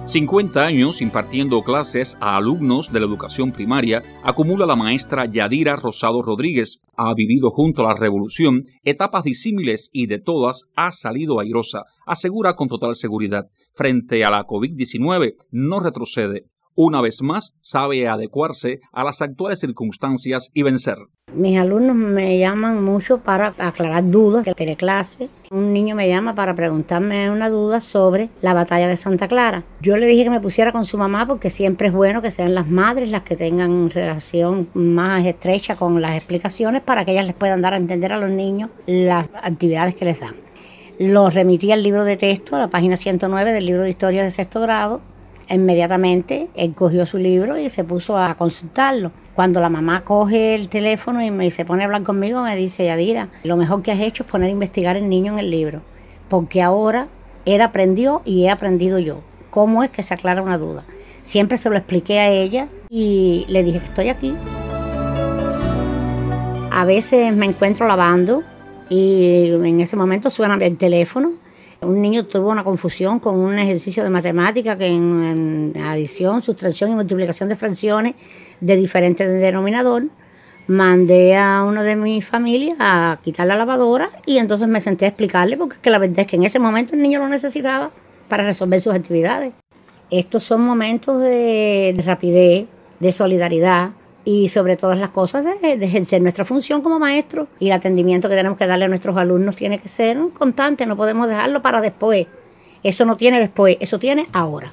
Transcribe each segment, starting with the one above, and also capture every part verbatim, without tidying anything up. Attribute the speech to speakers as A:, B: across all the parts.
A: cincuenta años impartiendo clases a alumnos de la educación primaria acumula la maestra Yadira Rosado Rodríguez. Ha vivido junto a la revolución etapas disímiles y de todas ha salido airosa. Asegura con total seguridad, frente a la COVID diecinueve no retrocede. Una vez más, sabe adecuarse a las actuales circunstancias y vencer.
B: Mis alumnos me llaman mucho para aclarar dudas que tiene clase. Un niño me llama para preguntarme una duda sobre la batalla de Santa Clara. Yo le dije que me pusiera con su mamá porque siempre es bueno que sean las madres las que tengan relación más estrecha con las explicaciones para que ellas les puedan dar a entender a los niños las actividades que les dan. Lo remití al libro de texto, a la página ciento nueve del libro de historia de sexto grado. Inmediatamente él cogió su libro y se puso a consultarlo. Cuando la mamá coge el teléfono y me, se pone a hablar conmigo, me dice: Yadira, lo mejor que has hecho es poner a investigar el niño en el libro, porque ahora él aprendió y he aprendido yo. ¿Cómo es que se aclara una duda? Siempre se lo expliqué a ella y le dije que estoy aquí. A veces me encuentro lavando y en ese momento suena el teléfono. Un niño tuvo una confusión con un ejercicio de matemática que en, en adición, sustracción y multiplicación de fracciones de diferente denominador. Mandé a uno de mi familia a quitar la lavadora y entonces me senté a explicarle, porque es que la verdad es que en ese momento el niño lo necesitaba para resolver sus actividades. Estos son momentos de, de rapidez, de solidaridad y sobre todas las cosas de, de ejercer nuestra función como maestros, y el atendimiento que tenemos que darle a nuestros alumnos tiene que ser constante, no podemos dejarlo para después. Eso no tiene después, eso tiene ahora.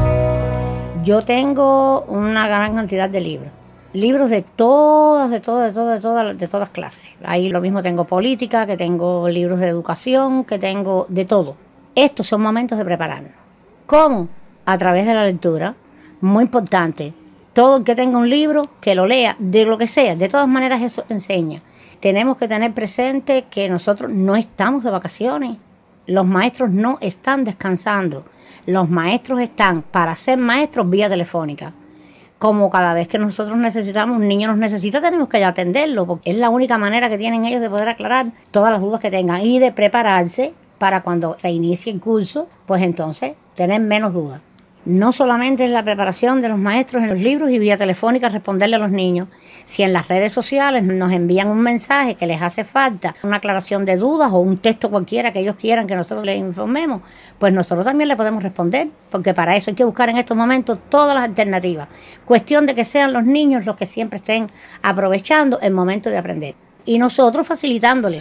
B: Yo tengo una gran cantidad de libros, libros de todas, de todas, de todas, de todas, de todas clases. Ahí lo mismo tengo política, que tengo libros de educación, que tengo de todo. Estos son momentos de prepararnos. ¿Cómo? A través de la lectura, muy importante. Todo el que tenga un libro, que lo lea, de lo que sea. De todas maneras, eso enseña. Tenemos que tener presente que nosotros no estamos de vacaciones. Los maestros no están descansando. Los maestros están para ser maestros vía telefónica. Como cada vez que nosotros necesitamos, un niño nos necesita, tenemos que atenderlo, porque es la única manera que tienen ellos de poder aclarar todas las dudas que tengan y de prepararse para cuando reinicie el curso, pues entonces tener menos dudas. No solamente es la preparación de los maestros en los libros y vía telefónica responderle a los niños. Si en las redes sociales nos envían un mensaje que les hace falta, una aclaración de dudas o un texto cualquiera que ellos quieran que nosotros les informemos, pues nosotros también le podemos responder, porque para eso hay que buscar en estos momentos todas las alternativas. Cuestión de que sean los niños los que siempre estén aprovechando el momento de aprender. Y nosotros facilitándoles.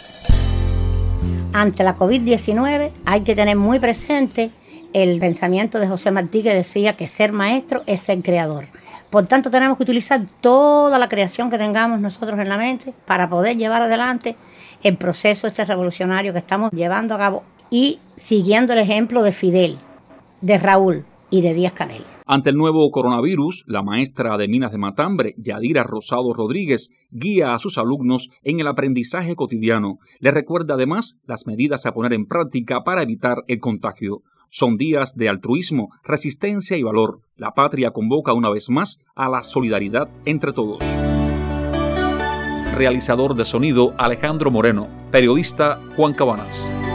B: Ante la COVID diecinueve hay que tener muy presente el pensamiento de José Martí, que decía que ser maestro es ser creador. Por tanto, tenemos que utilizar toda la creación que tengamos nosotros en la mente para poder llevar adelante el proceso este revolucionario que estamos llevando a cabo y siguiendo el ejemplo de Fidel, de Raúl y de Díaz-Canel.
A: Ante el nuevo coronavirus, la maestra de Minas de Matambre, Yadira Rosado Rodríguez, guía a sus alumnos en el aprendizaje cotidiano. Les recuerda además las medidas a poner en práctica para evitar el contagio. Son días de altruismo, resistencia y valor. La patria convoca una vez más a la solidaridad entre todos. Realizador de sonido Alejandro Moreno. Periodista Juan Cabanas.